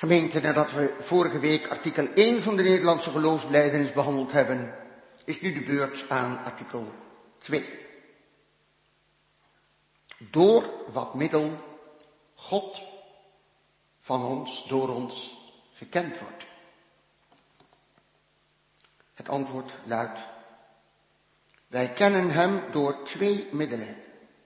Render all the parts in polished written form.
Gemeente, nadat we vorige week artikel 1 van de Nederlandse geloofsbelijdenis behandeld hebben, is nu de beurt aan artikel 2. Door wat middel God van ons, door ons, gekend wordt. Het antwoord luidt: wij kennen hem door 2 middelen.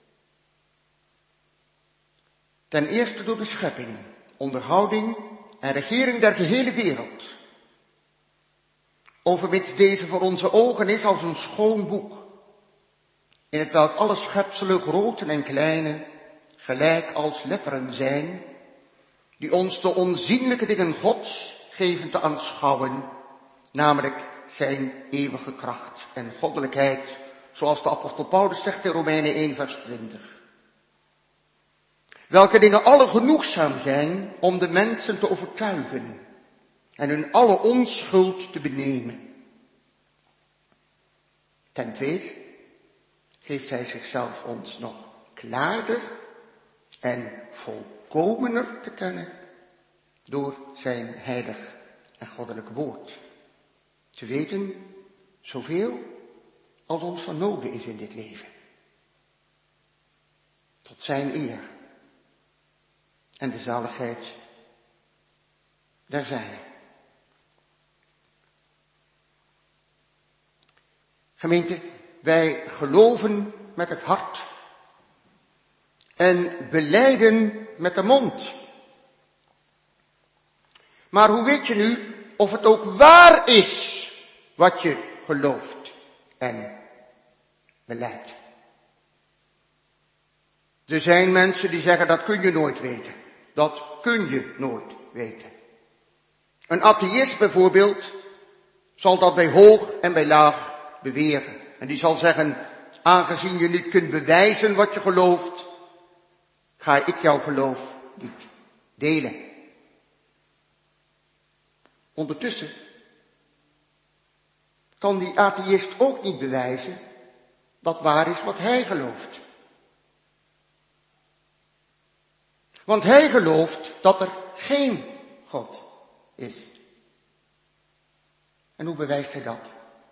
Ten eerste door de schepping, onderhouding en regering der gehele wereld. Overmits deze voor onze ogen is als een schoon boek, in het welk alle schepselen, grote en kleine, gelijk als letteren zijn, die ons de onzienlijke dingen Gods geven te aanschouwen, namelijk zijn eeuwige kracht en goddelijkheid, zoals de apostel Paulus zegt in Romeinen 1 vers 20. Welke dingen alle genoegzaam zijn om de mensen te overtuigen en hun alle onschuld te benemen. Ten tweede geeft hij zichzelf ons nog klaarder en volkomener te kennen door zijn heilig en goddelijk woord. Te weten zoveel als ons van nodig is in dit leven. Tot zijn eer en de zaligheid der zijnen. Gemeente, wij geloven met het hart en belijden met de mond. Maar hoe weet je nu of het ook waar is wat je gelooft en belijdt? Er zijn mensen die zeggen dat kun je nooit weten. Dat kun je nooit weten. Een atheïst bijvoorbeeld zal dat bij hoog en bij laag beweren. En die zal zeggen, aangezien je niet kunt bewijzen wat je gelooft, ga ik jouw geloof niet delen. Ondertussen kan die atheïst ook niet bewijzen dat waar is wat hij gelooft. Want hij gelooft dat er geen God is. En hoe bewijst hij dat?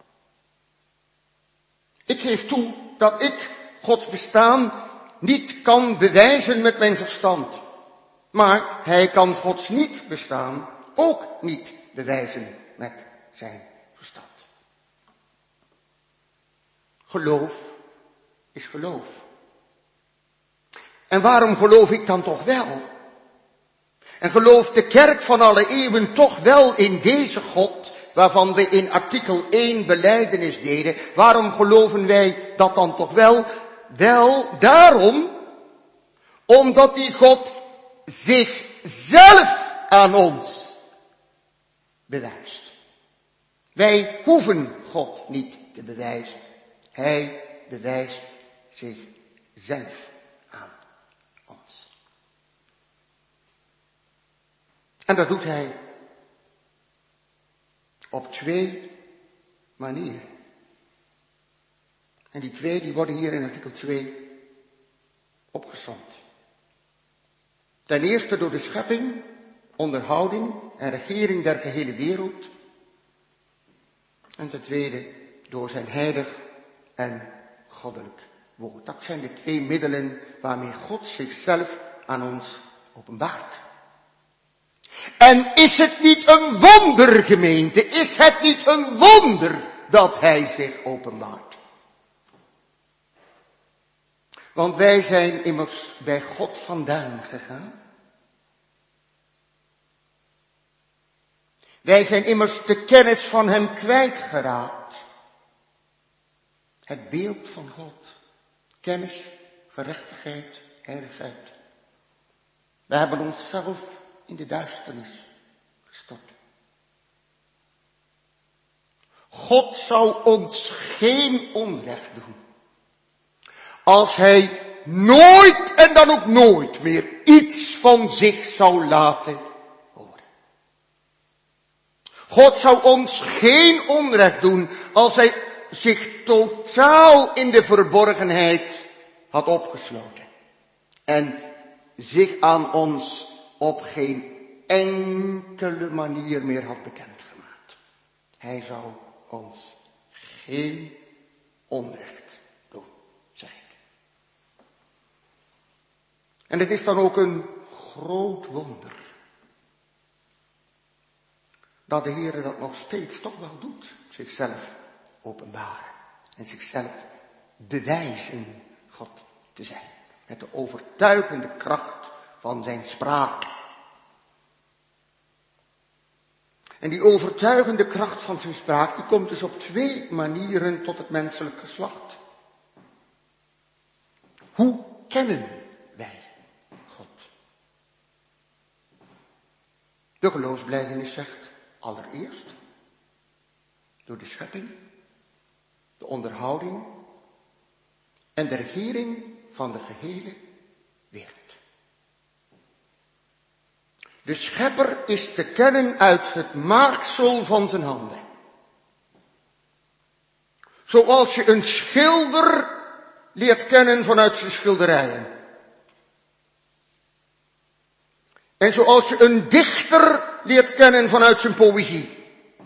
Ik geef toe dat ik Gods bestaan niet kan bewijzen met mijn verstand. Maar hij kan Gods niet bestaan ook niet bewijzen met zijn verstand. Geloof is geloof. En waarom geloof ik dan toch wel? En gelooft de kerk van alle eeuwen toch wel in deze God, waarvan we in artikel 1 belijdenis deden? Waarom geloven wij dat dan toch wel? Wel, daarom, omdat die God zichzelf aan ons bewijst. Wij hoeven God niet te bewijzen. Hij bewijst zichzelf aan ons. En dat doet hij op 2 manieren. En die 2 die worden hier in artikel 2 opgesomd. Ten eerste door de schepping, onderhouding en regering der gehele wereld. En ten tweede door zijn heilig en goddelijk woord. Dat zijn de 2 middelen waarmee God zichzelf aan ons openbaart. En is het niet een wonder, gemeente? Is het niet een wonder dat hij zich openbaart? Want wij zijn immers bij God vandaan gegaan. Wij zijn immers de kennis van hem kwijtgeraakt. Het beeld van God. Kennis, gerechtigheid, heiligheid. We hebben onszelf in de duisternis gestort. God zou ons geen onrecht doen als hij nooit en dan ook nooit meer iets van zich zou laten horen. God zou ons geen onrecht doen als hij zich totaal in de verborgenheid had opgesloten en zich aan ons op geen enkele manier meer had bekendgemaakt. Hij zou ons geen onrecht doen, zeg ik. En het is dan ook een groot wonder dat de Heer dat nog steeds toch wel doet. Zichzelf openbaren en zichzelf bewijzen God te zijn. Met de overtuigende kracht van zijn spraak. En die overtuigende kracht van zijn spraak, die komt dus op 2 manieren tot het menselijk geslacht. Hoe kennen wij God? De geloofsbelijdenis zegt allereerst door de schepping, de onderhouding en de regering van de gehele wereld. De schepper is te kennen uit het maaksel van zijn handen. Zoals je een schilder leert kennen vanuit zijn schilderijen. En zoals je een dichter leert kennen vanuit zijn poëzie.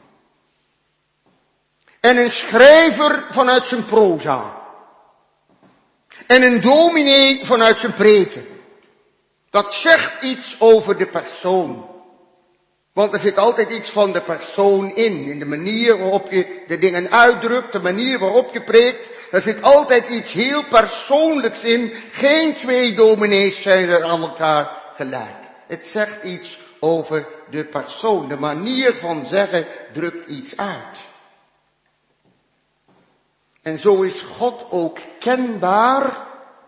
En een schrijver vanuit zijn proza. En een dominee vanuit zijn preken. Dat zegt iets over de persoon. Want er zit altijd iets van de persoon in de manier waarop je de dingen uitdrukt, de manier waarop je preekt. Er zit altijd iets heel persoonlijks in. Geen 2 dominees zijn er aan elkaar gelijk. Het zegt iets over de persoon. De manier van zeggen drukt iets uit. En zo is God ook kenbaar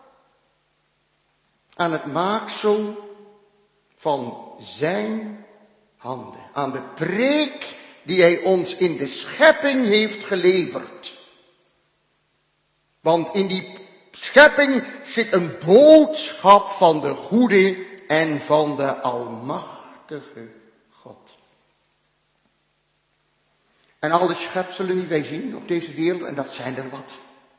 aan het maaksel van zijn handen. Aan de preek die hij ons in de schepping heeft geleverd. Want in die schepping zit een boodschap van de goede en van de almachtige God. En alle schepselen die wij zien op deze wereld, en dat zijn er wat.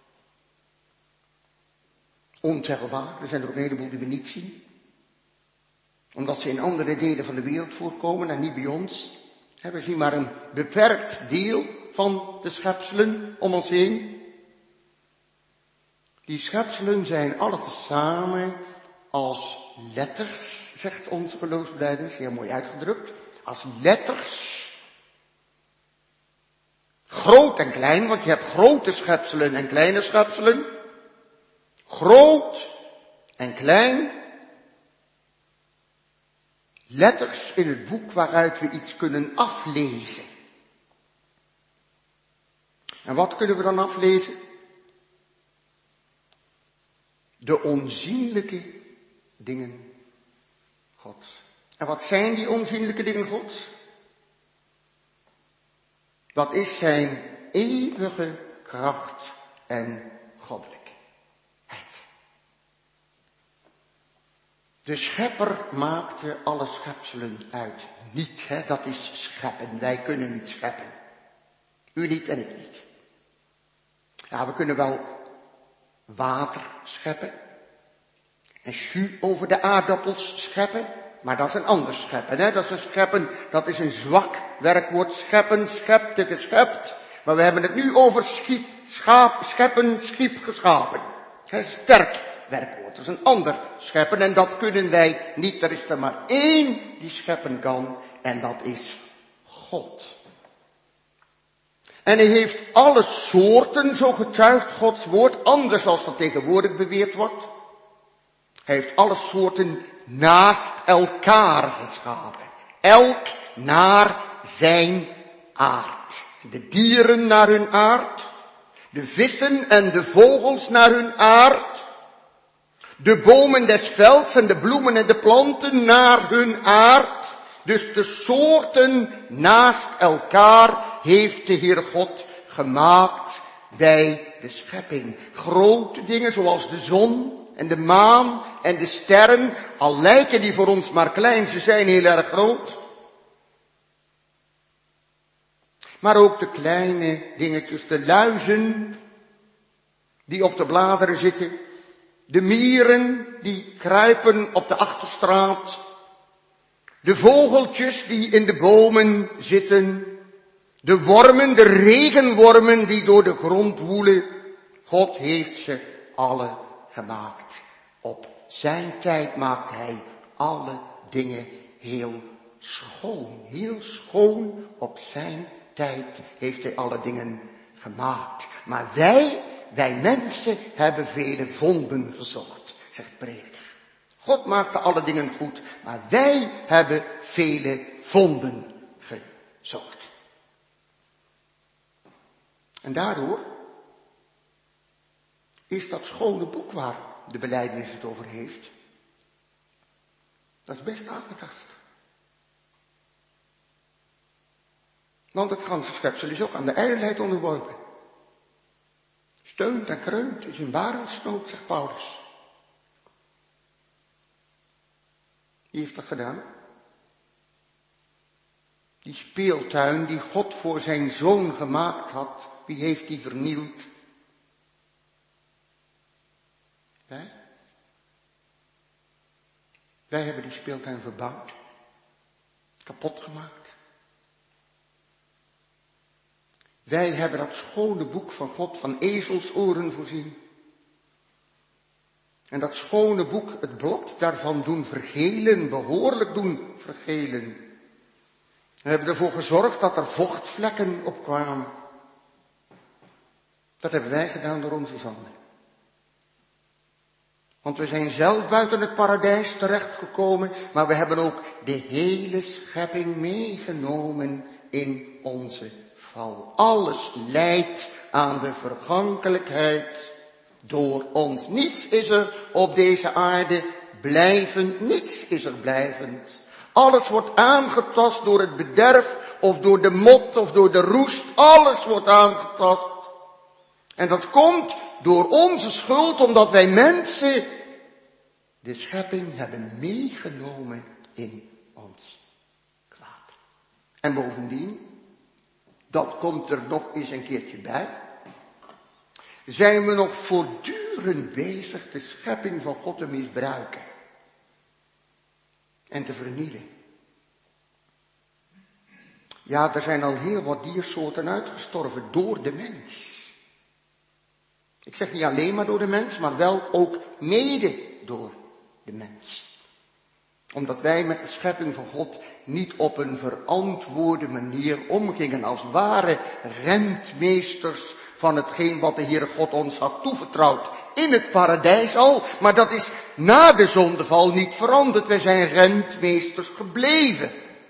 Ontelbaar, er zijn er ook een heleboel die we niet zien. Omdat ze in andere delen van de wereld voorkomen en niet bij ons. We zien maar een beperkt deel van de schepselen om ons heen. Die schepselen zijn alle tezamen als letters, zegt onze geloofsbelijdenis, heel mooi uitgedrukt. Als letters. Groot en klein, want je hebt grote schepselen en kleine schepselen. Groot en klein. Letters in het boek waaruit we iets kunnen aflezen. En wat kunnen we dan aflezen? De onzienlijke dingen Gods. En wat zijn die onzienlijke dingen Gods? Dat is zijn eeuwige kracht en goddelijkheid. De schepper maakte alle schepselen uit niet. Dat is scheppen. Wij kunnen niet scheppen. U niet en ik niet. Ja, we kunnen wel water scheppen. En jus over de aardappels scheppen. Maar dat is een ander scheppen. Dat is een scheppen, dat is een zwak werkwoord. Scheppen, schepte, geschept. Maar we hebben het nu over scheppen, schiep, geschapen. Sterk werkwoord. Dat is een ander scheppen en dat kunnen wij niet. Er is er maar één die scheppen kan en dat is God. En hij heeft alle soorten, zo getuigt Gods woord, anders als dat tegenwoordig beweerd wordt. Hij heeft alle soorten naast elkaar geschapen. Elk naar zijn aard. De dieren naar hun aard. De vissen en de vogels naar hun aard. De bomen des velds en de bloemen en de planten naar hun aard. Dus de soorten naast elkaar heeft de Heer God gemaakt bij de schepping. Grote dingen zoals de zon en de maan en de sterren, al lijken die voor ons maar klein, ze zijn heel erg groot. Maar ook de kleine dingetjes, de luizen die op de bladeren zitten, de mieren die kruipen op de achterstraat, De vogeltjes die in de bomen zitten. De wormen, de regenwormen die door de grond woelen. God heeft ze alle gemaakt. Op zijn tijd maakt hij alle dingen heel schoon. Heel schoon op zijn tijd heeft hij alle dingen gemaakt. Maar wij mensen hebben vele vonden gezocht, zegt prediker. God maakte alle dingen goed, maar wij hebben vele vonden gezocht. En daardoor is dat schone boek waar de belijdenis het over heeft, dat is best aangetast. Want het ganse schepsel is ook aan de ijdelheid onderworpen. Steunt en kreunt is in barensnood, zegt Paulus. Wie heeft dat gedaan? Die speeltuin die God voor zijn zoon gemaakt had, wie heeft die vernield? Wij? Wij hebben die speeltuin verbouwd, kapot gemaakt. Wij hebben dat schone boek van God van ezelsoren voorzien. En dat schone boek, het blad daarvan doen vergelen, behoorlijk doen vergelen. We hebben ervoor gezorgd dat er vochtvlekken op kwamen. Dat hebben wij gedaan door onze zonde. Want we zijn zelf buiten het paradijs terechtgekomen, maar we hebben ook de hele schepping meegenomen in onze val. Alles leidt aan de vergankelijkheid door ons. Niets is er op deze aarde blijvend, niets is er blijvend. Alles wordt aangetast door het bederf, of door de mot, of door de roest. Alles wordt aangetast. En dat komt door onze schuld, omdat wij mensen de schepping hebben meegenomen in ons kwaad. En bovendien, dat komt er nog eens een keertje bij, zijn we nog voortdurend bezig de schepping van God te misbruiken en te vernielen. Ja, er zijn al heel wat diersoorten uitgestorven door de mens. Ik zeg niet alleen maar door de mens, maar wel ook mede door de mens. Omdat wij met de schepping van God niet op een verantwoorde manier omgingen als ware rentmeesters van hetgeen wat de Heere God ons had toevertrouwd. In het paradijs al, maar dat is na de zondeval niet veranderd. Wij zijn rentmeesters gebleven.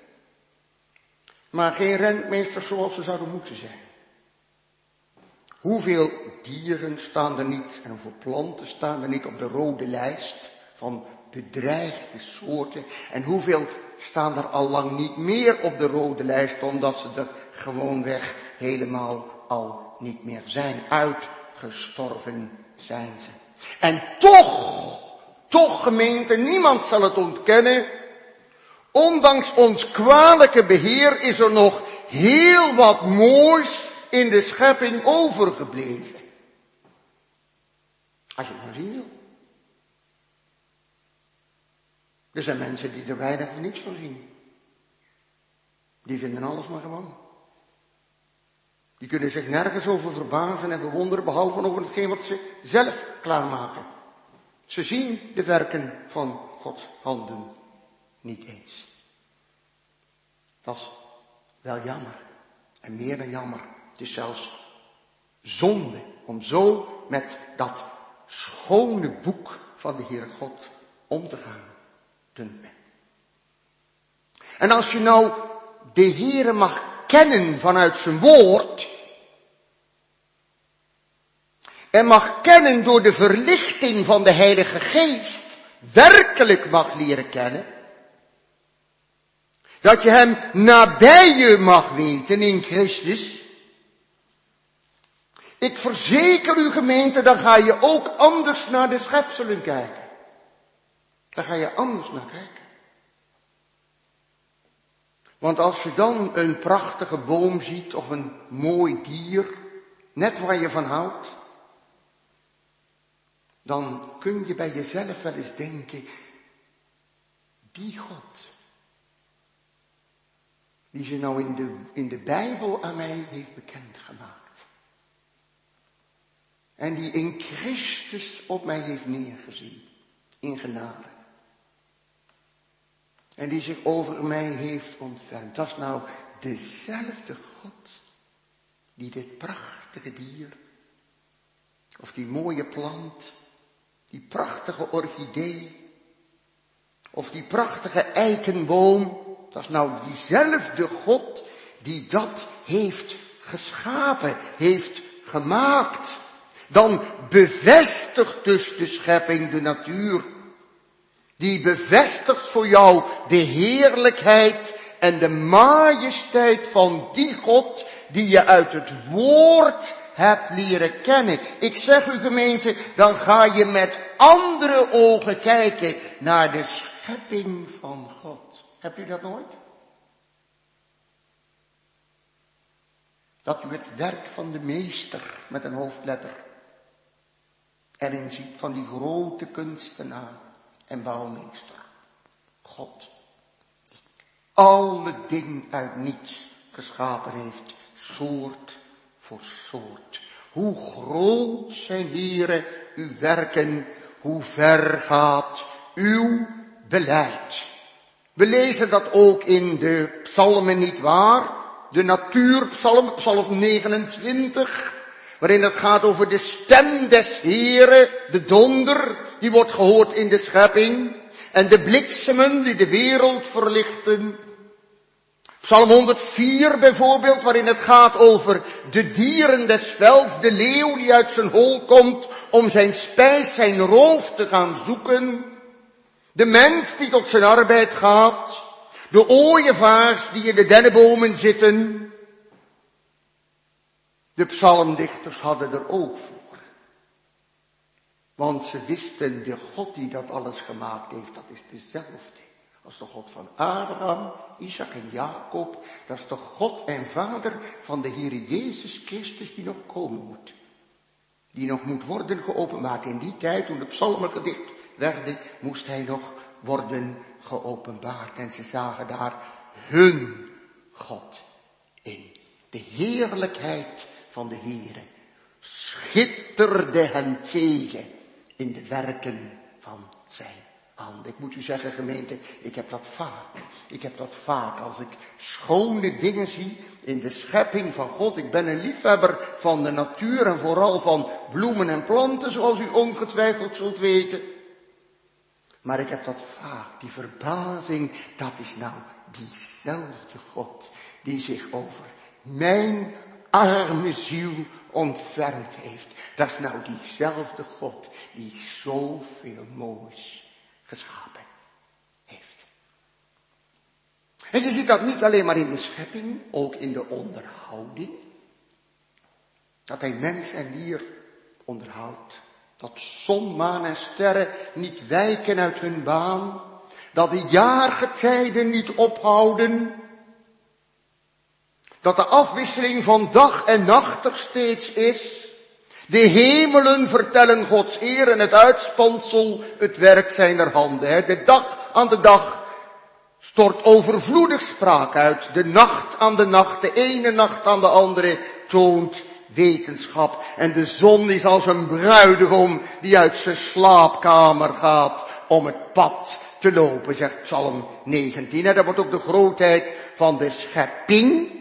Maar geen rentmeesters zoals ze zouden moeten zijn. Hoeveel dieren staan er niet en hoeveel planten staan er niet op de rode lijst van bedreigde soorten. En hoeveel staan er al lang niet meer op de rode lijst omdat ze er gewoonweg helemaal al niet meer zijn. Uitgestorven zijn ze. En toch gemeente, niemand zal het ontkennen. Ondanks ons kwalijke beheer is er nog heel wat moois in de schepping overgebleven. Als je het maar zien wil. Er zijn mensen die er weinig of niks van zien. Die vinden alles maar gewoon. Die kunnen zich nergens over verbazen en verwonderen, behalve over hetgeen wat ze zelf klaarmaken. Ze zien de werken van Gods handen niet eens. Dat is wel jammer. En meer dan jammer. Het is zelfs zonde om zo met dat schone boek van de Heere God om te gaan. Dunkt me. En als je nou de Heere mag kennen vanuit zijn woord, en mag kennen door de verlichting van de Heilige Geest, werkelijk mag leren kennen, dat je hem nabij je mag weten in Christus. Ik verzeker u gemeente, dan ga je ook anders naar de schepselen kijken. Daar ga je anders naar kijken. Want als je dan een prachtige boom ziet of een mooi dier, net waar je van houdt, dan kun je bij jezelf wel eens denken, die God, die ze nou in de Bijbel aan mij heeft bekendgemaakt. En die in Christus op mij heeft neergezien, in genade. En die zich over mij heeft ontfermd. Dat is nou dezelfde God die dit prachtige dier, of die mooie plant, die prachtige orchidee, of die prachtige eikenboom, dat is nou diezelfde God die dat heeft geschapen, heeft gemaakt. Dan bevestigt dus de schepping de natuur. Die bevestigt voor jou de heerlijkheid en de majesteit van die God die je uit het woord hebt leren kennen. Ik zeg u gemeente, dan ga je met andere ogen kijken naar de schepping van God. Hebt u dat nooit? Dat u het werk van de meester met een hoofdletter erin ziet, van die grote kunstenaar en bouwmeester. God, die alle dingen uit niets geschapen heeft, soort voor soort. Hoe groot zijn, Heere, uw werken, hoe ver gaat uw beleid. We lezen dat ook in de psalmen, niet waar? De natuurpsalm, psalm 29, waarin het gaat over de stem des Heeren, de donder, die wordt gehoord in de schepping, en de bliksemen die de wereld verlichten. Psalm 104 bijvoorbeeld, waarin het gaat over de dieren des velds, de leeuw die uit zijn hol komt om zijn spijs, zijn roof te gaan zoeken. De mens die tot zijn arbeid gaat, de ooievaars die in de dennenbomen zitten. De psalmdichters hadden er ook voor. Want ze wisten, de God die dat alles gemaakt heeft, dat is dezelfde als de God van Abraham, Isaac en Jacob. Dat is de God en Vader van de Heere Jezus Christus die nog komen moet. Die nog moet worden geopenbaard. In die tijd, toen de psalmen gedicht werden, moest hij nog worden geopenbaard. En ze zagen daar hun God in. De heerlijkheid van de Heere schitterde hen tegen in de werken van zijn handen. Ik moet u zeggen, gemeente, ik heb dat vaak als ik schone dingen zie in de schepping van God. Ik ben een liefhebber van de natuur en vooral van bloemen en planten, zoals u ongetwijfeld zult weten. Maar ik heb dat vaak, die verbazing, dat is nou diezelfde God die zich over mijn arme ziel ontfermd heeft. Dat is nou diezelfde God die zoveel moois geschapen heeft. En je ziet dat niet alleen maar in de schepping, ook in de onderhouding. Dat hij mens en dier onderhoudt. Dat zon, maan en sterren niet wijken uit hun baan. Dat de jaargetijden niet ophouden. Dat de afwisseling van dag en nacht er steeds is. De hemelen vertellen Gods eer en het uitspansel het werk zijner handen. De dag aan de dag stort overvloedig spraak uit. De nacht aan de nacht, de ene nacht aan de andere toont wetenschap. En de zon is als een bruidegom die uit zijn slaapkamer gaat om het pad te lopen, zegt Psalm 19. En dat wordt ook de grootheid van de schepping.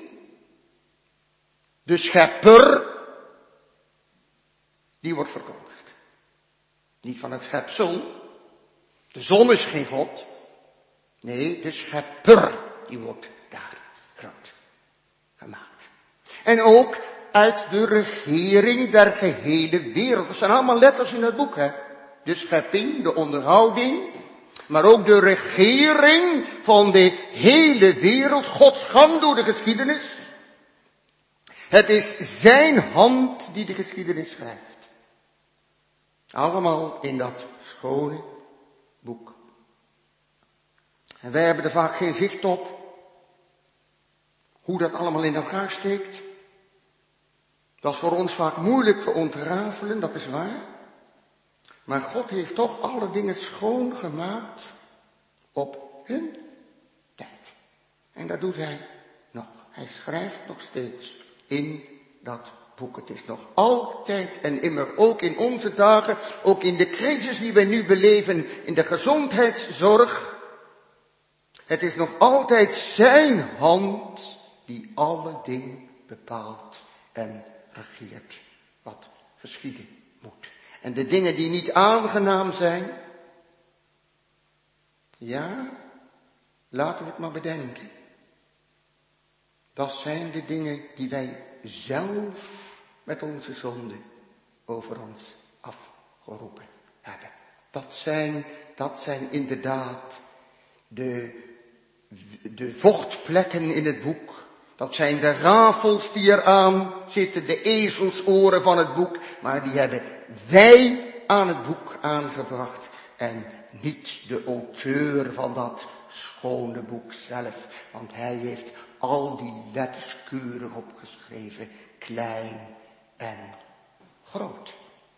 De schepper, die wordt verkondigd. Niet van het schepsel. De zon is geen God. Nee, de schepper, die wordt daar groot gemaakt. En ook uit de regering der gehele wereld. Dat zijn allemaal letters in het boek, hè. De schepping, de onderhouding, maar ook de regering van de hele wereld. Gods gang door de geschiedenis. Het is zijn hand die de geschiedenis schrijft. Allemaal in dat schone boek. En wij hebben er vaak geen zicht op hoe dat allemaal in elkaar steekt. Dat is voor ons vaak moeilijk te ontrafelen, dat is waar. Maar God heeft toch alle dingen schoon gemaakt op hun tijd. En dat doet hij nog. Hij schrijft nog steeds in dat boek. Het is nog altijd en immer, ook in onze dagen, ook in de crisis die wij nu beleven, in de gezondheidszorg. Het is nog altijd zijn hand die alle dingen bepaalt en regeert wat geschieden moet. En de dingen die niet aangenaam zijn, ja, laten we het maar bedenken. Dat zijn de dingen die wij zelf met onze zonde over ons afgeroepen hebben. Dat zijn inderdaad de vochtplekken in het boek. Dat zijn de rafels die eraan zitten, de ezelsoren van het boek. Maar die hebben wij aan het boek aangebracht en niet de auteur van dat schone boek zelf. Want hij heeft al die letters keurig opgeschreven, klein en groot.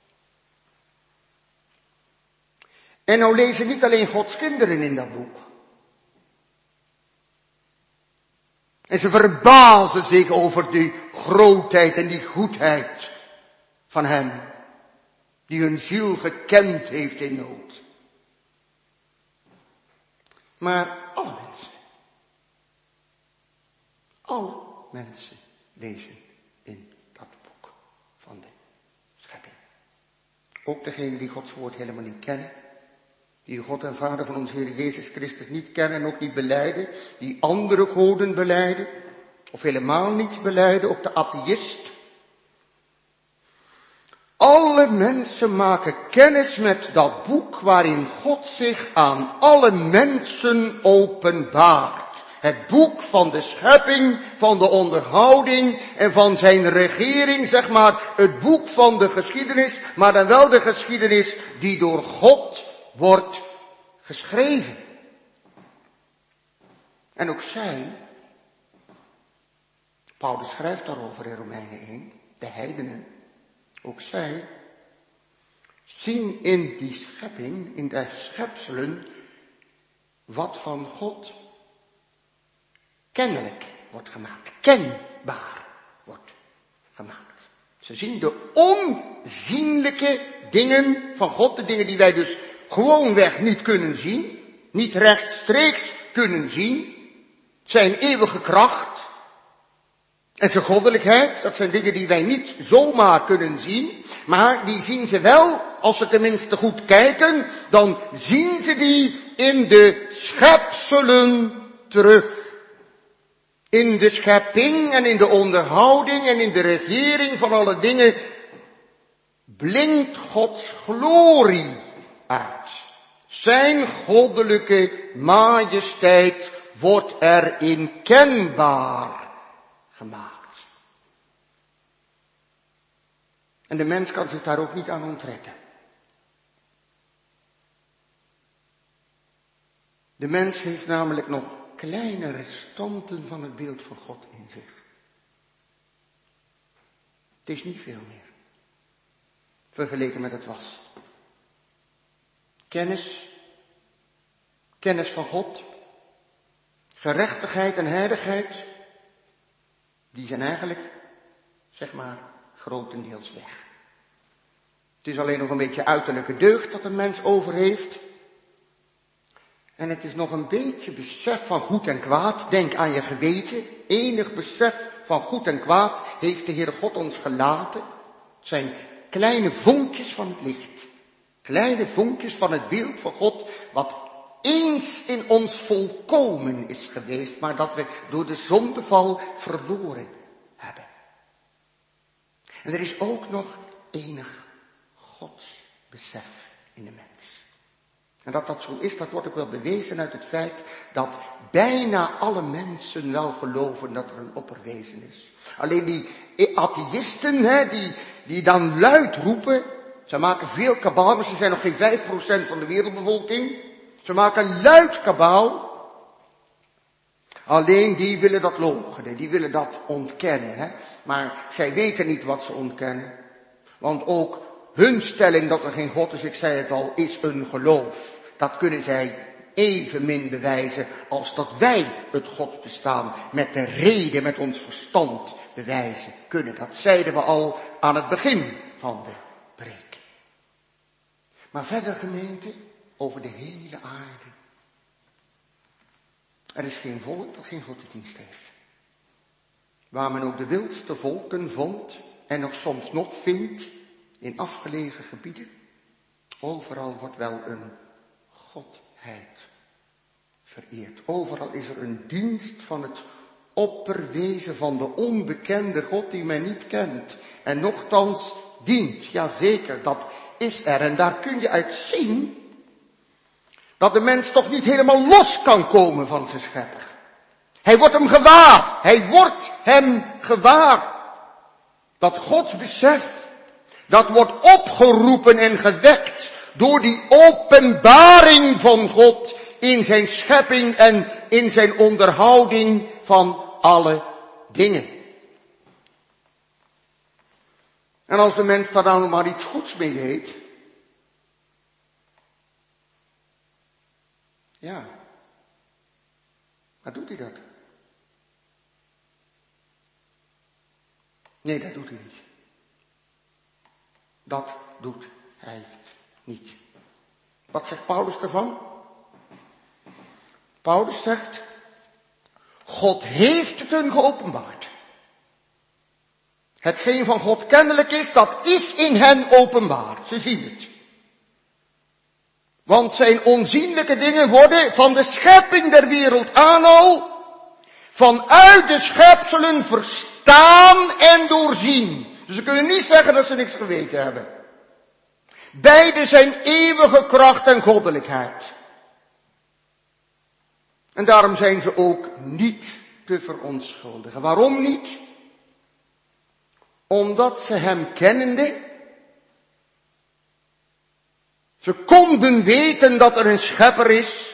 En nou lezen niet alleen Gods kinderen in dat boek. En ze verbazen zich over die grootheid en die goedheid van hem, die hun ziel gekend heeft in nood. Maar alle mensen lezen in dat boek van de schepping. Ook degenen die Gods woord helemaal niet kennen, die God en Vader van onze Heer Jezus Christus niet kennen en ook niet belijden, die andere goden belijden, of helemaal niets belijden, ook de atheïst. Alle mensen maken kennis met dat boek waarin God zich aan alle mensen openbaart. Het boek van de schepping, van de onderhouding en van zijn regering, zeg maar, het boek van de geschiedenis, maar dan wel de geschiedenis die door God wordt geschreven. En ook zij, Paulus schrijft daarover in Romeinen 1, de heidenen, ook zij zien in die schepping, in de schepselen, wat van God kennelijk wordt gemaakt, kenbaar wordt gemaakt. Ze zien de onzienlijke dingen van God, de dingen die wij dus gewoonweg niet kunnen zien, niet rechtstreeks kunnen zien, zijn eeuwige kracht en zijn goddelijkheid. Dat zijn dingen die wij niet zomaar kunnen zien, maar die zien ze wel, als ze tenminste goed kijken, dan zien ze die in de schepselen terug. In de schepping en in de onderhouding en in de regering van alle dingen blinkt Gods glorie uit. Zijn goddelijke majesteit wordt erin kenbaar gemaakt. En de mens kan zich daar ook niet aan onttrekken. De mens heeft namelijk nog kleine restanten van het beeld van God in zich. Het is niet veel meer, vergeleken met het was. Kennis van God, gerechtigheid en heiligheid, die zijn eigenlijk, zeg maar, grotendeels weg. Het is alleen nog een beetje uiterlijke deugd dat een mens over heeft. En het is nog een beetje besef van goed en kwaad. Denk aan je geweten. Enig besef van goed en kwaad heeft de Heere God ons gelaten. Het zijn kleine vonkjes van het licht. Kleine vonkjes van het beeld van God, wat eens in ons volkomen is geweest, maar dat we door de zondeval verloren hebben. En er is ook nog enig godsbesef in de mens. En dat dat zo is, dat wordt ook wel bewezen uit het feit dat bijna alle mensen wel geloven dat er een opperwezen is. Alleen die atheïsten, die dan luid roepen, ze maken veel kabaal, maar ze zijn nog geen 5% van de wereldbevolking. Ze maken luid kabaal. Alleen die willen dat loochenen, die willen dat ontkennen. Maar zij weten niet wat ze ontkennen. Want ook hun stelling dat er geen God is, ik zei het al, is een geloof. Dat kunnen zij evenmin bewijzen als dat wij het godsbestaan met de reden, met ons verstand bewijzen kunnen. Dat zeiden we al aan het begin van de preek. Maar verder, gemeente, over de hele aarde. Er is geen volk dat geen godsdienst heeft. Waar men ook de wildste volken vond en nog soms nog vindt in afgelegen gebieden. Overal wordt wel een godheid vereerd. Overal is er een dienst van het opperwezen van de onbekende God die men niet kent. En nochtans dient. Jazeker, dat is er. En daar kun je uit zien dat de mens toch niet helemaal los kan komen van zijn schepper. Hij wordt hem gewaar. Hij wordt hem gewaar. Dat godsbesef, dat wordt opgeroepen en gewekt door die openbaring van God in zijn schepping en in zijn onderhouding van alle dingen. En als de mens daar dan maar iets goeds mee deed, ja, dan doet hij dat. Nee, dat doet hij niet. Dat doet hij niet. Wat zegt Paulus ervan? Paulus zegt, God heeft het hun geopenbaard. Hetgeen van God kennelijk is, dat is in hen openbaar. Ze zien het. Want zijn onzienlijke dingen worden van de schepping der wereld aan al, vanuit de schepselen verstaan en doorzien. Dus ze kunnen niet zeggen dat ze niks geweten hebben. Beide zijn eeuwige kracht en goddelijkheid. En daarom zijn ze ook niet te verontschuldigen. Waarom niet? Omdat ze hem kennende, ze konden weten dat er een schepper is,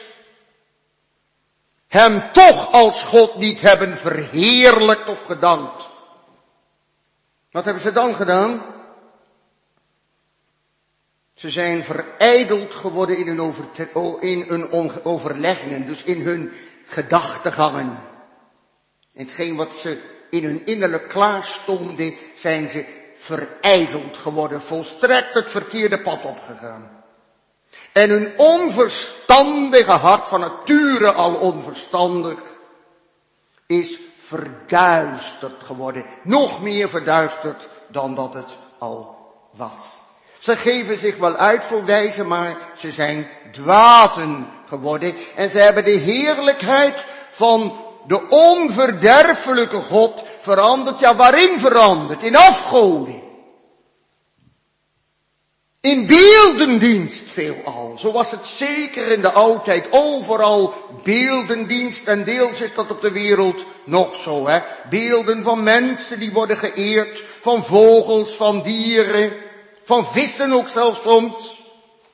hem toch als God niet hebben verheerlijkt of gedankt. Wat hebben ze dan gedaan? Ze zijn verijdeld geworden in hun overleggingen, dus in hun gedachtegangen. In hetgeen wat ze in hun innerlijk klaarstonden, zijn ze verijdeld geworden, volstrekt het verkeerde pad opgegaan. En hun onverstandige hart, van nature al onverstandig, is verduisterd geworden. Nog meer verduisterd dan dat het al was. Ze geven zich wel uit voor wijzen, maar ze zijn dwazen geworden. En ze hebben de heerlijkheid van de onverderfelijke God veranderd. Ja, waarin veranderd? In afgoden. In beeldendienst veelal. Zo was het zeker in de oudheid. Overal beeldendienst. En deels is dat op de wereld nog zo. Beelden van mensen die worden geëerd. Van vogels, van dieren. Van vissen ook zelfs soms.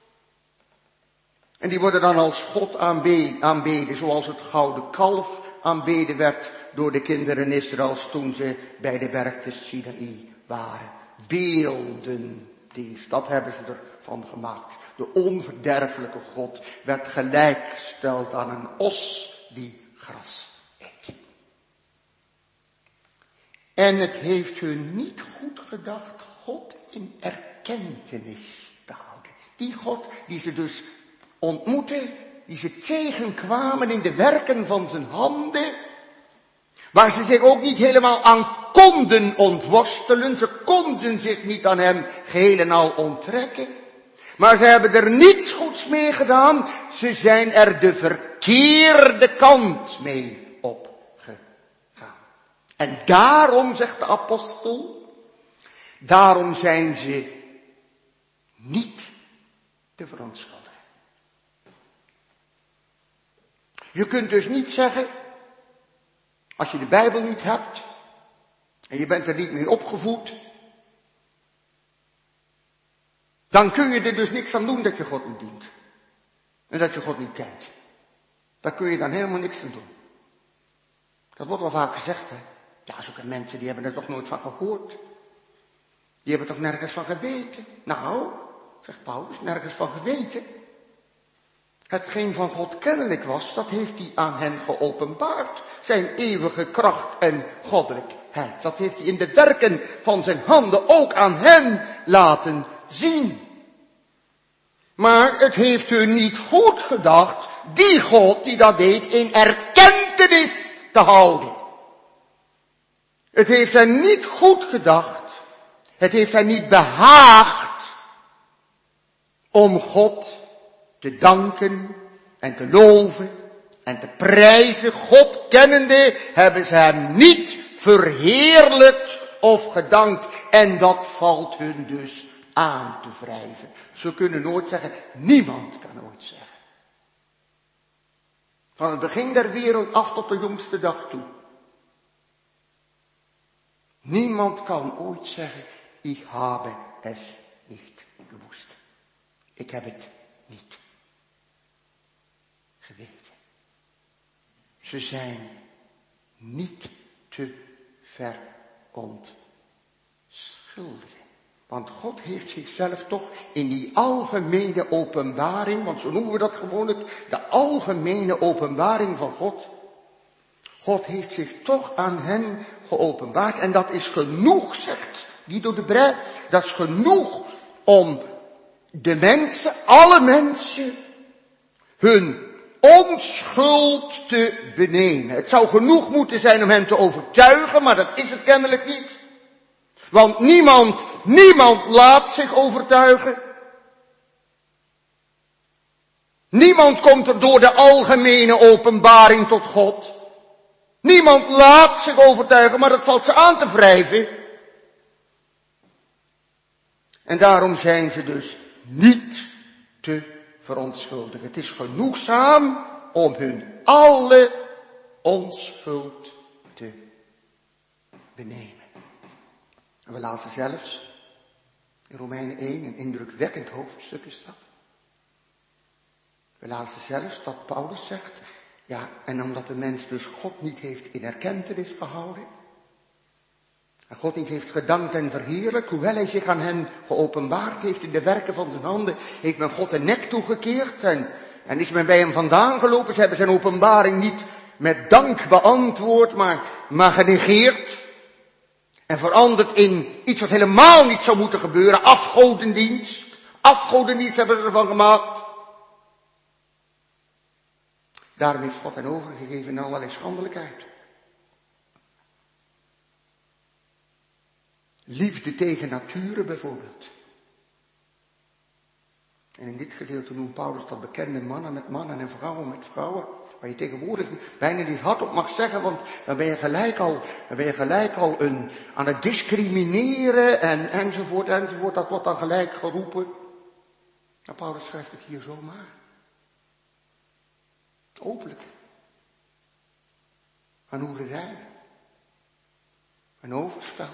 En die worden dan als God aanbeden. Zoals het gouden kalf aanbeden werd door de kinderen Israëls toen ze bij de berg de Sinaï waren. Beeldendienst, dat hebben ze ervan gemaakt. De onverderfelijke God werd gelijkgesteld aan een os die gras eet. En het heeft hun niet goed gedacht God in erkentenis te houden. Die God die ze dus ontmoetten, die ze tegenkwamen in de werken van zijn handen, waar ze zich ook niet helemaal aan konden ontworstelen, ze konden zich niet aan hem geheel en al onttrekken, maar ze hebben er niets goeds mee gedaan, ze zijn er de verkeerde kant mee opgegaan. En daarom, zegt de apostel, daarom zijn ze niet te verontschuldigen. Je kunt dus niet zeggen, als je de Bijbel niet hebt, en je bent er niet mee opgevoed, dan kun je er dus niks aan doen dat je God niet dient. En dat je God niet kent. Daar kun je dan helemaal niks aan doen. Dat wordt wel vaak gezegd, hè. Ja, zulke mensen, die hebben er toch nooit van gehoord. Die hebben toch nergens van geweten. Nou, zegt Paulus, nergens van geweten. Hetgeen van God kennelijk was, dat heeft hij aan hen geopenbaard. Zijn eeuwige kracht en goddelijkheid. Dat heeft hij in de werken van zijn handen ook aan hen laten zien. Maar het heeft hun niet goed gedacht, die God die dat deed, in erkentenis te houden. Het heeft hen niet goed gedacht, het heeft hen niet behaagd om God te danken en te loven en te prijzen. God kennende hebben ze hem niet verheerlijkt of gedankt. En dat valt hun dus aan te wrijven. Ze kunnen nooit zeggen, niemand kan ooit zeggen. Van het begin der wereld af tot de jongste dag toe. Niemand kan ooit zeggen, ik habe es niet gewusst. Ik heb het niet geweten. Ze zijn niet te verontschuldigen. Want God heeft zichzelf toch in die algemene openbaring, want zo noemen we dat gewoonlijk, de algemene openbaring van God. God heeft zich toch aan hen geopenbaard en dat is genoeg, zegt Guido de Brij, dat is genoeg om de mensen, alle mensen, hun onschuld te benemen. Het zou genoeg moeten zijn om hen te overtuigen, maar dat is het kennelijk niet. Want niemand laat zich overtuigen. Niemand komt er door de algemene openbaring tot God. Niemand laat zich overtuigen, maar dat valt ze aan te wrijven. En daarom zijn ze dus niet te verontschuldigen. Het is genoegzaam om hun alle onschuld te benemen. En we laten zelfs in Romeinen 1, een indrukwekkend hoofdstuk is dat. We laten zelfs dat Paulus zegt, ja, en omdat de mens dus God niet heeft in erkentenis gehouden, en God niet heeft gedankt en verheerlijkt, hoewel hij zich aan hen geopenbaard heeft in de werken van zijn handen, heeft men God de nek toegekeerd en is men bij hem vandaan gelopen. Ze hebben zijn openbaring niet met dank beantwoord, maar genegeerd. En veranderd in iets wat helemaal niet zou moeten gebeuren, afgodendienst. Afgodendienst hebben ze ervan gemaakt. Daarom heeft God hen overgegeven in allerlei schandelijkheid. Liefde tegen nature bijvoorbeeld. En in dit gedeelte noemt Paulus dat bekende mannen met mannen en vrouwen met vrouwen. Waar je tegenwoordig bijna niet hardop mag zeggen, want dan ben je gelijk al aan het discrimineren enzovoort. Dat wordt dan gelijk geroepen. Maar Paulus schrijft het hier zomaar. Openlijk. Aan hoererij. Aan overspel.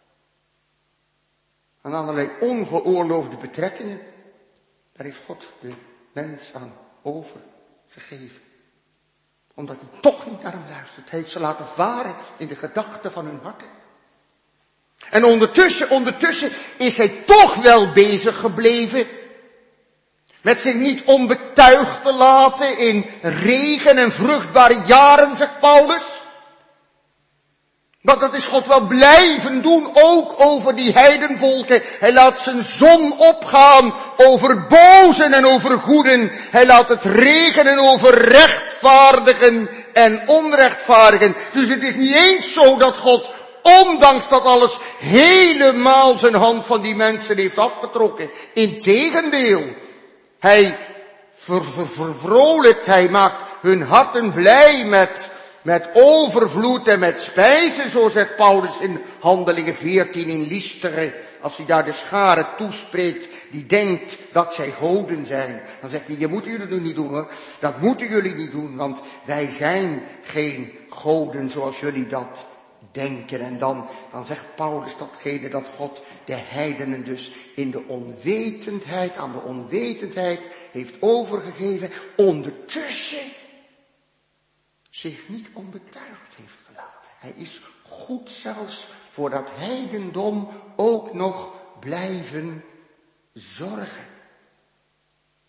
Aan allerlei ongeoorloofde betrekkingen. Daar heeft God de mens aan overgegeven. Omdat hij toch niet naar hem luistert. Hij heeft ze laten varen in de gedachten van hun harten. En ondertussen is hij toch wel bezig gebleven met zich niet onbetuigd te laten in regen en vruchtbare jaren, zegt Paulus. Maar dat is God wel blijven doen, ook over die heidenvolken. Hij laat zijn zon opgaan over bozen en over goeden. Hij laat het regenen over rechtvaardigen en onrechtvaardigen. Dus het is niet eens zo dat God, ondanks dat alles, helemaal zijn hand van die mensen heeft afgetrokken. Integendeel, hij vervrolijkt, hij maakt hun harten blij met overvloed en met spijzen, zo zegt Paulus in Handelingen 14 in Lystra, als hij daar de schare toespreekt, die denkt dat zij goden zijn. Dan zegt hij, je moet jullie dat niet doen hoor, dat moeten jullie niet doen, want wij zijn geen goden zoals jullie dat denken. En dan zegt Paulus datgene dat God de heidenen dus in de onwetendheid, aan de onwetendheid heeft overgegeven, ondertussen zich niet onbetuigd heeft gelaten. Hij is goed zelfs voor dat heidendom ook nog blijven zorgen.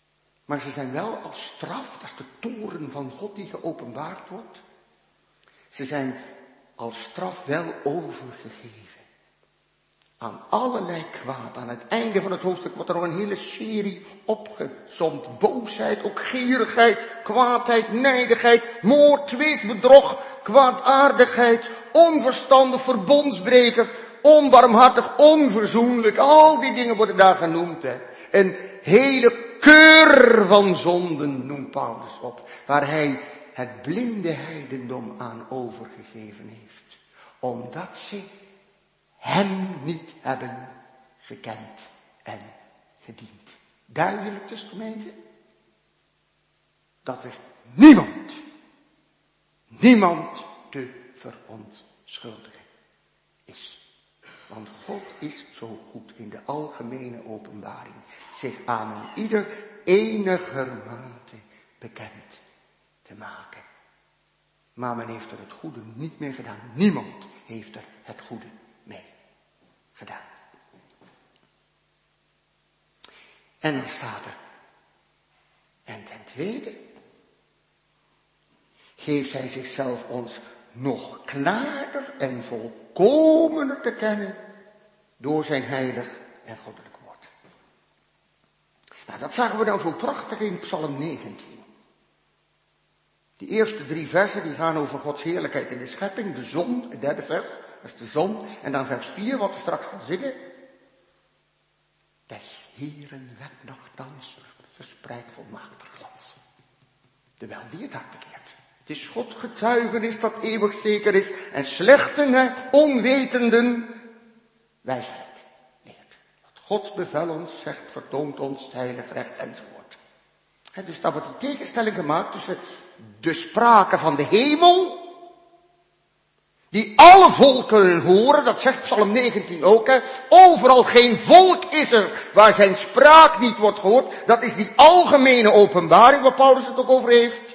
Maar ze zijn wel als straf, dat is de toorn van God die geopenbaard wordt. Ze zijn als straf wel overgegeven aan allerlei kwaad. Aan het einde van het hoofdstuk wordt er nog een hele serie opgezomd. Boosheid, ook gierigheid, kwaadheid, nijdigheid, moord, twist, bedrog, kwaadaardigheid, onverstandig, verbondsbreker, onbarmhartig, onverzoenlijk. Al die dingen worden daar genoemd. Een hele keur van zonden noemt Paulus op, waar hij het blinde heidendom aan overgegeven heeft. Omdat ze hem niet hebben gekend en gediend. Duidelijk dus, gemeente, dat er niemand te verontschuldigen is. Want God is zo goed in de algemene openbaring zich aan een ieder enigermate bekend te maken. Maar men heeft er het goede niet mee gedaan. Niemand heeft er het goede mee gedaan. En dan staat er, en ten tweede geeft hij zichzelf ons nog klaarder en volkomener te kennen door zijn heilig en goddelijk woord. Nou, dat zagen we nou zo prachtig in Psalm 19. Die eerste 3 versen die gaan over Gods heerlijkheid in de schepping, de zon, het derde vers, dat is de zon. En dan vers 4, wat we straks gaan zingen. Des Heeren wetnacht thans verspreidt volmaakter glans. Terwijl die het hart bekeert. Het is Gods getuigenis dat eeuwig zeker is en slechten, onwetenden wijsheid leert. Wat Gods bevel ons zegt, vertoont ons het heilig recht enzovoort. Dus daar wordt die tegenstelling gemaakt tussen de sprake van de hemel, die alle volken horen, dat zegt Psalm 19 ook, overal geen volk is er waar zijn spraak niet wordt gehoord. Dat is die algemene openbaring waar Paulus het ook over heeft.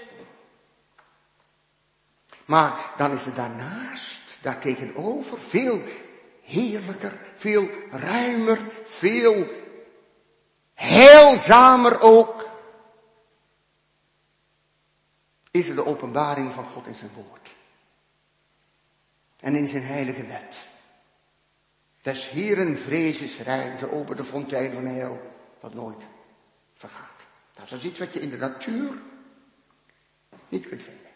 Maar dan is er daarnaast, daartegenover, veel heerlijker, veel ruimer, veel heilzamer ook, is er de openbaring van God in zijn woord. En in zijn heilige wet. Des Heeren vrees is rein, ze open de fontein van heil, dat nooit vergaat. Dat is iets wat je in de natuur niet kunt vinden.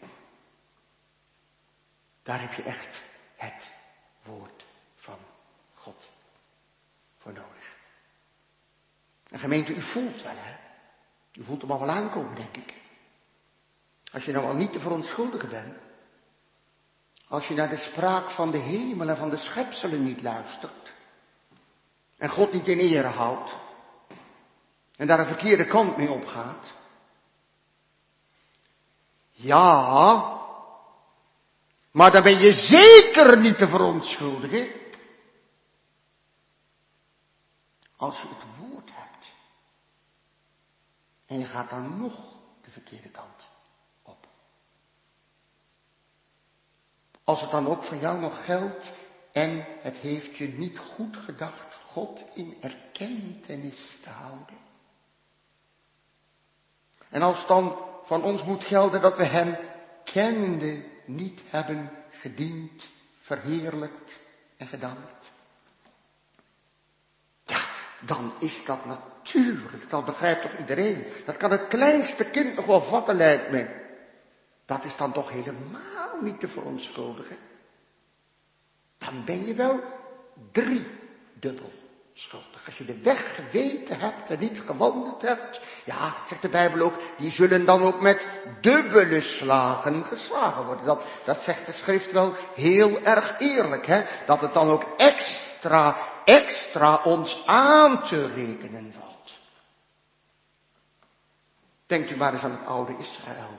Daar heb je echt het woord van God voor nodig. En gemeente, u voelt wel, hè? U voelt hem al wel aankomen, denk ik. Als je nou al niet te verontschuldigen bent. Als je naar de spraak van de hemel en van de schepselen niet luistert. En God niet in ere houdt. En daar een verkeerde kant mee opgaat. Ja, maar dan ben je zeker niet te verontschuldigen. Als je het woord hebt. En je gaat dan nog de verkeerde kant op. Als het dan ook van jou nog geldt en het heeft je niet goed gedacht God in erkentenis te houden. En als het dan van ons moet gelden dat we hem kennende niet hebben gediend, verheerlijkt en gedankt. Ja, dan is dat natuurlijk, dat begrijpt toch iedereen. Dat kan het kleinste kind nog wel vatten, lijkt me. Dat is dan toch helemaal niet te verontschuldigen. Dan ben je wel driedubbel schuldig. Als je de weg geweten hebt en niet gewandeld hebt, ja, zegt de Bijbel ook, die zullen dan ook met dubbele slagen geslagen worden. Dat zegt de schrift wel heel erg eerlijk, hè. Dat het dan ook extra ons aan te rekenen valt. Denkt u maar eens aan het oude Israël.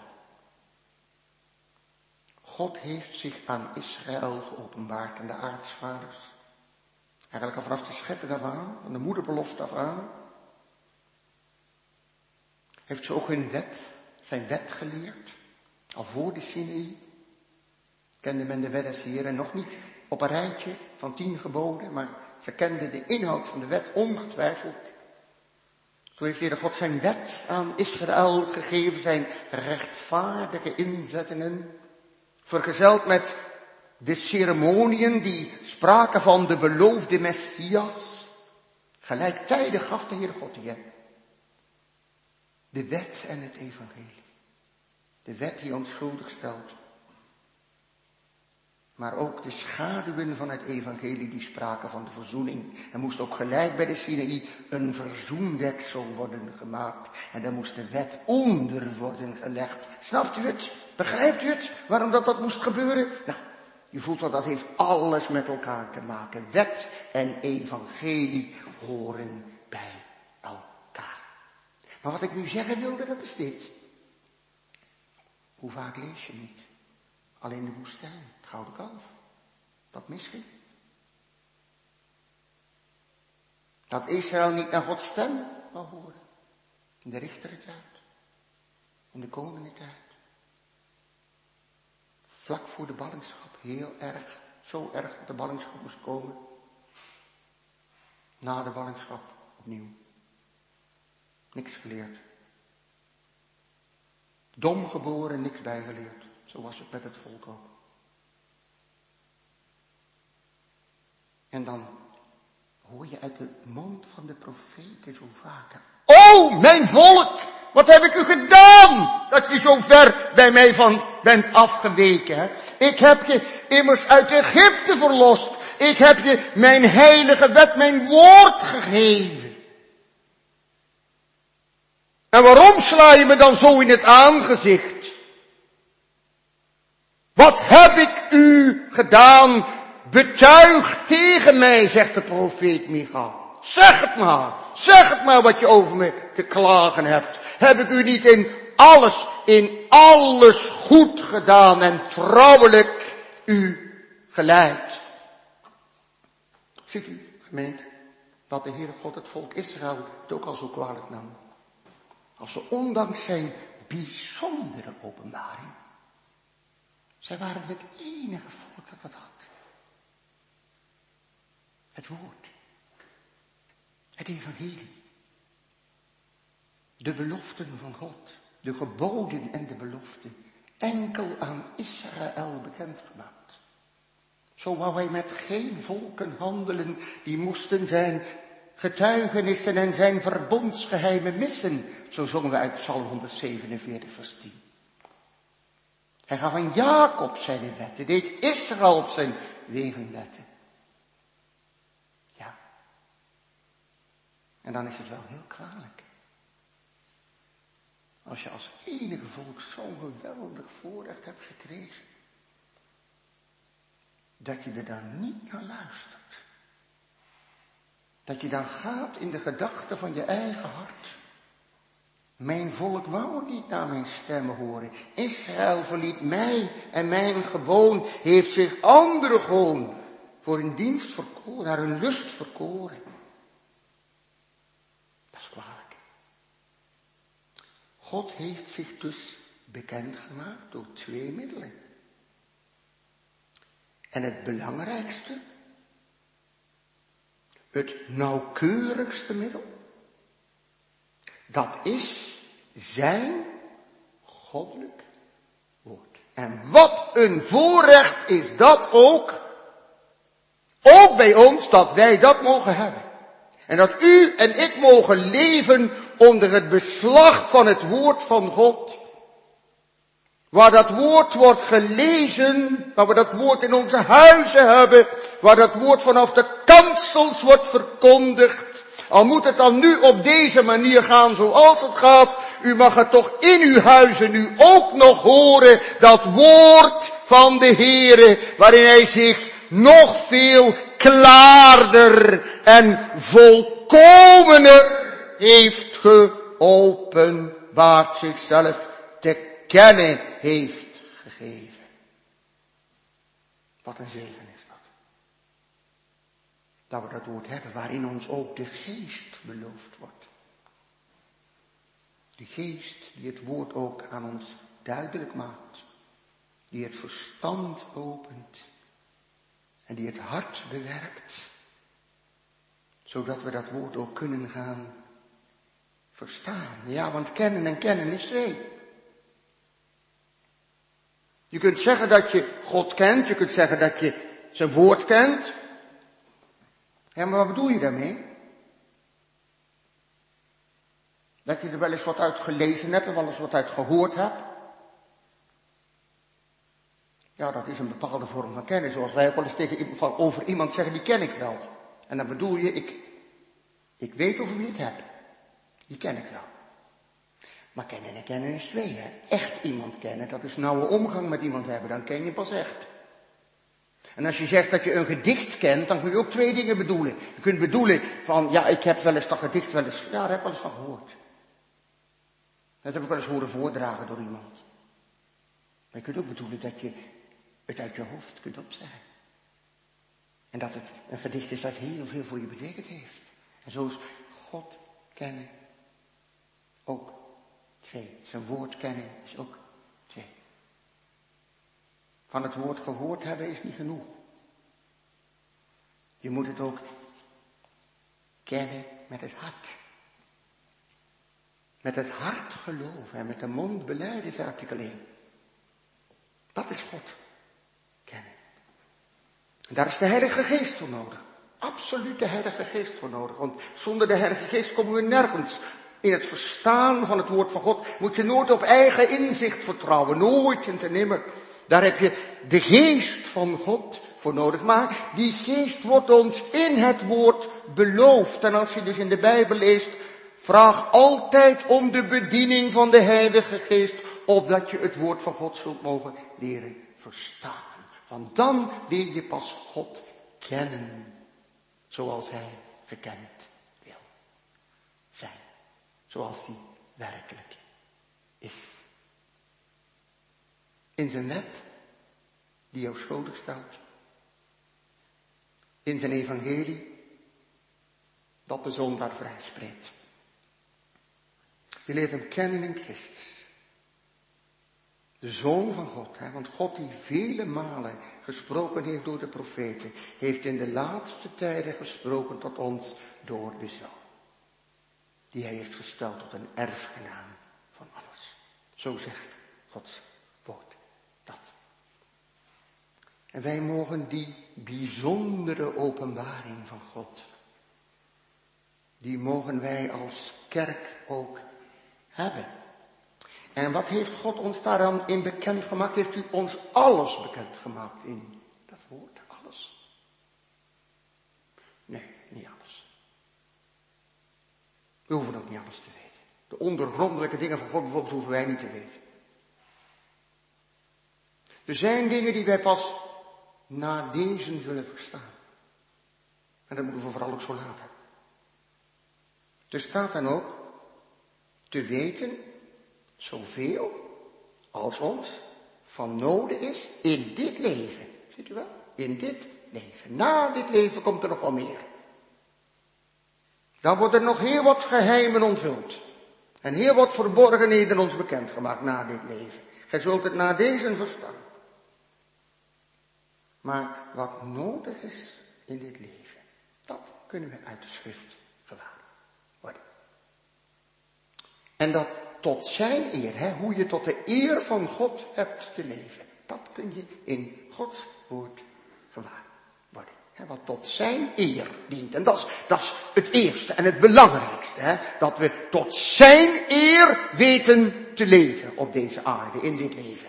God heeft zich aan Israël geopenbaard en de aartsvaders. Eigenlijk al vanaf de schepping af aan, van de moederbelofte af aan. Heeft ze ook hun wet, zijn wet geleerd. Al voor de Sinaï kende men de wet des Heren nog niet op een rijtje van 10 geboden, maar ze kenden de inhoud van de wet ongetwijfeld. Zo heeft Heere God zijn wet aan Israël gegeven, zijn rechtvaardige inzettingen, vergezeld met de ceremoniën die spraken van de beloofde Messias. Gelijktijdig gaf de Heere God die wet. De wet en het evangelie. De wet die ons schuldig stelt. Maar ook de schaduwen van het evangelie die spraken van de verzoening. Er moest ook gelijk bij de Sinaï een verzoendeksel worden gemaakt. En daar moest de wet onder worden gelegd. Snapt u het? Begrijpt u het? Waarom dat moest gebeuren? Nou, je voelt wel, dat heeft alles met elkaar te maken. Wet en evangelie horen bij elkaar. Maar wat ik nu zeggen wilde, dat is dit. Hoe vaak lees je niet? Alleen de woestijn, het gouden kalf. Dat misschien. Dat Israël niet naar Gods stem wil horen. In de richtertijd. In de komende tijd. Vlak voor de ballingschap, heel erg. Zo erg dat de ballingschap moest komen. Na de ballingschap opnieuw. Niks geleerd. Dom geboren, niks bijgeleerd. Zo was het met het volk ook. En dan hoor je uit de mond van de profeten zo vaak. O, mijn volk, wat heb ik u gedaan, dat je zo ver bij mij van bent afgeweken. Hè? Ik heb je immers uit Egypte verlost. Ik heb je mijn heilige wet, mijn woord gegeven. En waarom sla je me dan zo in het aangezicht? Wat heb ik u gedaan? Betuig tegen mij, zegt de profeet Micha. Zeg het maar wat je over me te klagen hebt. Heb ik u niet in alles goed gedaan en trouwelijk u geleid? Ziet u, gemeente, dat de Heere God het volk Israël het ook al zo kwalijk nam. Als ze ondanks zijn bijzondere openbaring. Zij waren het enige volk dat dat had. Het woord. Het evangelie. De beloften van God. De geboden en de beloften. Enkel aan Israël bekendgemaakt. Zo wou hij met geen volken handelen. Die moesten zijn getuigenissen en zijn verbondsgeheimen missen. Zo zongen we uit Psalm 147 vers 10. Hij gaf aan Jacob zijn wetten, deed Israël op zijn wegen letten. Ja. En dan is het wel heel kwalijk. Als je als enige volk zo'n geweldig voorrecht hebt gekregen. Dat je er dan niet naar luistert. Dat je dan gaat in de gedachten van je eigen hart. Mijn volk wou niet naar mijn stemmen horen. Israël verliet mij en mijn geboon, heeft zich andere gewoon voor hun dienst verkoren, naar hun lust verkoren. Dat is kwalijk. God heeft zich dus bekendgemaakt door 2 middelen. En het belangrijkste, het nauwkeurigste middel, dat is zijn goddelijk woord. En wat een voorrecht is dat ook bij ons, dat wij dat mogen hebben. En dat u en ik mogen leven onder het beslag van het woord van God. Waar dat woord wordt gelezen, waar we dat woord in onze huizen hebben, waar dat woord vanaf de kansels wordt verkondigd. Al moet het dan nu op deze manier gaan zoals het gaat, u mag het toch in uw huizen nu ook nog horen, dat woord van de Heere, waarin hij zich nog veel klaarder en volkomener heeft geopenbaard, zichzelf te kennen heeft gegeven. Wat een zegen is dat. Dat we dat woord hebben waarin ons ook de geest beloofd wordt. De geest die het woord ook aan ons duidelijk maakt. Die het verstand opent. En die het hart bewerkt. Zodat we dat woord ook kunnen gaan verstaan. Ja, want kennen en kennen is twee. Je kunt zeggen dat je God kent, je kunt zeggen dat je zijn woord kent. Ja, maar wat bedoel je daarmee? Dat je er wel eens wat uit gelezen hebt en wel eens wat uit gehoord hebt. Ja, dat is een bepaalde vorm van kennis. Zoals wij ook wel eens tegen over iemand zeggen, die ken ik wel. En dan bedoel je, ik weet over wie het hebt. Die ken ik wel. Maar kennen en kennen is twee, hè. Echt iemand kennen, dat is nauwe omgang met iemand hebben, dan ken je pas echt. En als je zegt dat je een gedicht kent, dan kun je ook twee dingen bedoelen. Je kunt bedoelen van, ja, ik heb wel eens dat gedicht ja, daar heb ik wel eens van gehoord. Dat heb ik wel eens horen voordragen door iemand. Maar je kunt ook bedoelen dat je het uit je hoofd kunt opzeggen. En dat het een gedicht is dat heel veel voor je betekend heeft. En zo is God kennen ook twee. Zijn woord kennen is ook twee. Van het woord gehoord hebben is niet genoeg. Je moet het ook kennen met het hart. Met het hart geloven en met de mond belijden is artikel 1. Dat is God kennen. En daar is de Heilige Geest voor nodig. Absoluut de Heilige Geest voor nodig. Want zonder de Heilige Geest komen we nergens. In het verstaan van het woord van God moet je nooit op eigen inzicht vertrouwen. Nooit en ten nimmer. Daar heb je de Geest van God voor nodig. Maar die Geest wordt ons in het woord beloofd. En als je dus in de Bijbel leest, vraag altijd om de bediening van de Heilige Geest, opdat je het woord van God zult mogen leren verstaan. Want dan leer je pas God kennen, zoals Hij gekend wil zijn. Zoals Hij werkelijk is. In zijn wet, die jou schuldig stelt. In zijn evangelie, dat de zondaar vrijspreekt. Je leert hem kennen in Christus. De Zoon van God, hè? Want God die vele malen gesproken heeft door de profeten, heeft in de laatste tijden gesproken tot ons door de Zoon. Die Hij heeft gesteld tot een erfgenaam van alles. Zo zegt Gods woord dat. En wij mogen die bijzondere openbaring van God, die mogen wij als kerk ook hebben. En wat heeft God ons daar dan in bekendgemaakt? Heeft u ons alles bekendgemaakt in dat woord? Alles? Nee, niet alles. We hoeven ook niet alles te weten. De ondergrondelijke dingen van God bijvoorbeeld hoeven wij niet te weten. Er zijn dingen die wij pas na deze zullen verstaan. En dat moeten we vooral ook zo laten. Er staat dan ook te weten zoveel als ons van nodig is in dit leven. Ziet u wel? In dit leven. Na dit leven komt er nog wel meer. Dan worden er nog heel wat geheimen onthuld. En heel wat verborgenheden ons bekendgemaakt na dit leven. Gij zult het na deze verstaan. Maar wat nodig is in dit leven, dat kunnen we uit de schrift gewaar worden. En dat tot zijn eer, hè, hoe je tot de eer van God hebt te leven. Dat kun je in Gods woord gewaar worden. Hè, wat tot zijn eer dient. En dat is het eerste en het belangrijkste. Hè, dat we tot zijn eer weten te leven op deze aarde, in dit leven.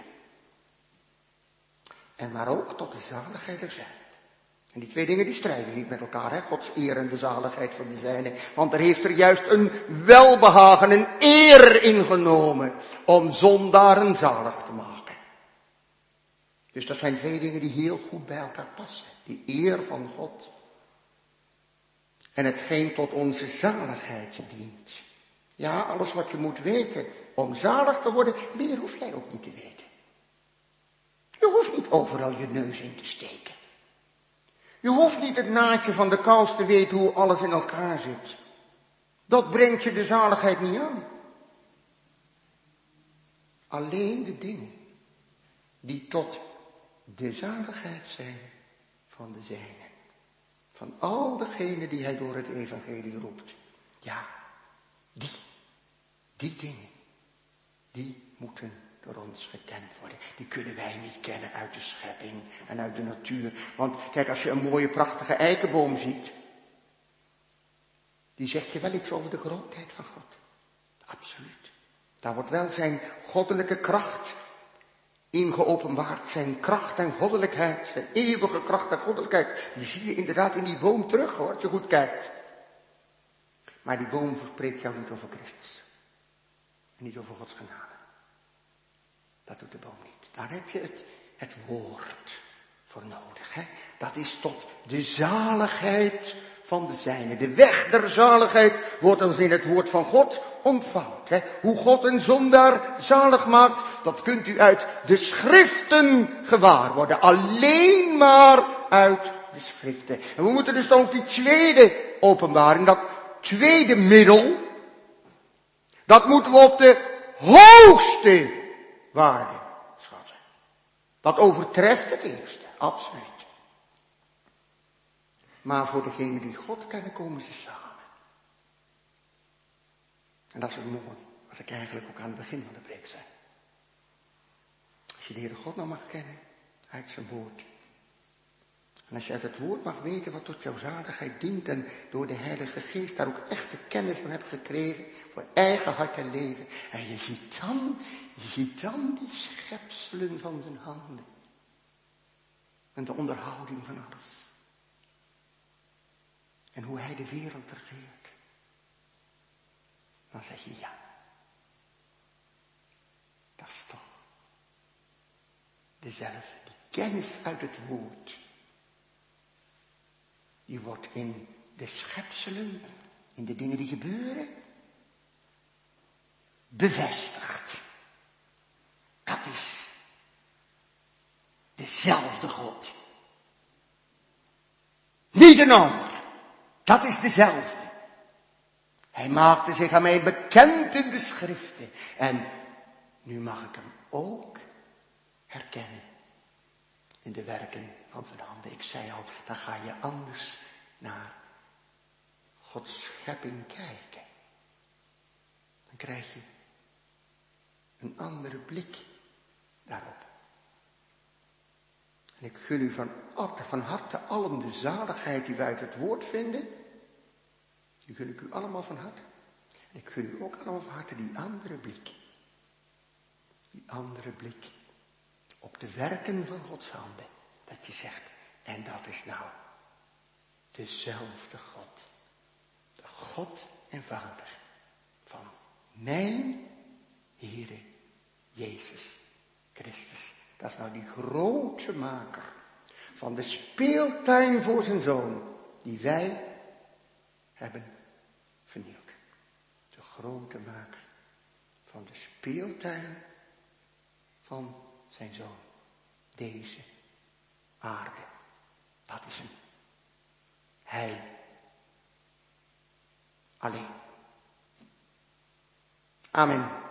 En maar ook tot de zaligheid der zijnen. En die twee dingen die strijden niet met elkaar, hè? Gods eer en de zaligheid van de zijnen. Want er heeft er juist een welbehagen, een eer ingenomen om zondaren zalig te maken. Dus dat zijn twee dingen die heel goed bij elkaar passen. Die eer van God en hetgeen tot onze zaligheid dient. Ja, alles wat je moet weten om zalig te worden, meer hoef jij ook niet te weten. Je hoeft niet overal je neus in te steken. Je hoeft niet het naadje van de kous te weten hoe alles in elkaar zit. Dat brengt je de zaligheid niet aan. Alleen de dingen die tot de zaligheid zijn van de zijnen. Van al degenen die hij door het evangelie roept. Ja, Die dingen, die moeten door ons gekend worden. Die kunnen wij niet kennen uit de schepping en uit de natuur. Want kijk, als je een mooie, prachtige eikenboom ziet, die zegt je wel iets over de grootheid van God. Absoluut. Daar wordt wel zijn goddelijke kracht in geopenbaard. Zijn kracht en goddelijkheid, zijn eeuwige kracht en goddelijkheid. Die zie je inderdaad in die boom terug, hoor, als je goed kijkt. Maar die boom spreekt jou niet over Christus. En niet over Gods genade. Dat doet de boom niet. Daar heb je het woord voor nodig. Hè? Dat is tot de zaligheid van de zijne. De weg der zaligheid wordt ons in het woord van God ontvouwd. Hè? Hoe God een zondaar zalig maakt, dat kunt u uit de schriften gewaar worden. Alleen maar uit de schriften. En we moeten dus dan ook die tweede openbaring, dat tweede middel, dat moeten we op de hoogste waarde schatten. Dat overtreft het eerste, absoluut. Maar voor degenen die God kennen, komen ze samen. En dat is het mooie, wat ik eigenlijk ook aan het begin van de preek zei. Als je de Heere God nou mag kennen, uit zijn woord. En als je uit het woord mag weten wat tot jouw zaligheid dient en door de Heilige Geest daar ook echte kennis van hebt gekregen, voor eigen hart en leven. En je ziet dan die schepselen van zijn handen. En de onderhouding van alles. En hoe hij de wereld regeert. Dan zeg je ja. Dat is toch dezelfde. Die kennis uit het woord. Die wordt in de schepselen, in de dingen die gebeuren, bevestigd. Dat is dezelfde God. Niet een ander. Dat is dezelfde. Hij maakte zich aan mij bekend in de schriften. En nu mag ik hem ook herkennen in de werken van zijn handen. Ik zei al, dan ga je anders naar Gods schepping kijken. Dan krijg je een andere blik daarop. En ik gun u van harte allen de zaligheid die we uit het woord vinden. Die gun ik u allemaal van harte. En ik gun u ook allemaal van harte die andere blik. Die andere blik op de werken van Gods handen. Dat je zegt, en dat is nou dezelfde God. De God en Vader van mijn Heere Jezus Christus. Dat is nou die grote maker van de speeltuin voor zijn zoon, die wij hebben vernield. De grote maker van de speeltuin van zijn zoon. Deze aarde. Dat is hem. Hij alleen. Amen.